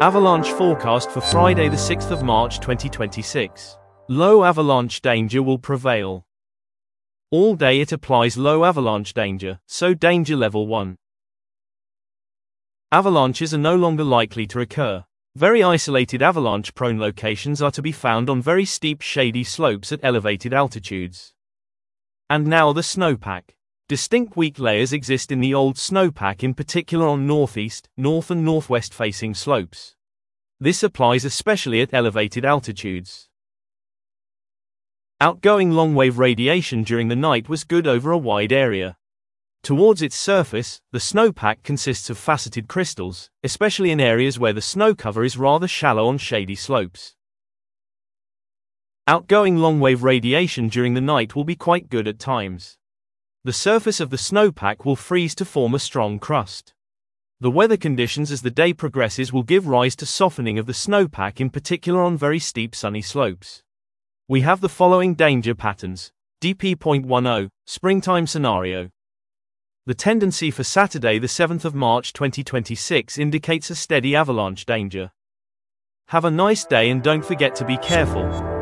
Avalanche forecast for Friday the 6th of March 2026. Low avalanche danger will prevail. All day it applies low avalanche danger, so danger level 1. Avalanches are no longer likely to occur. Very isolated avalanche-prone locations are to be found on very steep shady slopes at elevated altitudes. And now the snowpack. Distinct weak layers exist in the old snowpack, in particular on northeast, north and northwest facing slopes. This applies especially at elevated altitudes. Outgoing long-wave radiation during the night was good over a wide area. Towards its surface, the snowpack consists of faceted crystals, especially in areas where the snow cover is rather shallow on shady slopes. Outgoing long-wave radiation during the night will be quite good at times. The surface of the snowpack will freeze to form a strong crust. The weather conditions as the day progresses will give rise to softening of the snowpack, in particular on very steep sunny slopes. We have the following danger patterns. DP.10, Springtime Scenario. The tendency for Saturday the 7th of March 2026 indicates a steady avalanche danger. Have a nice day and don't forget to be careful.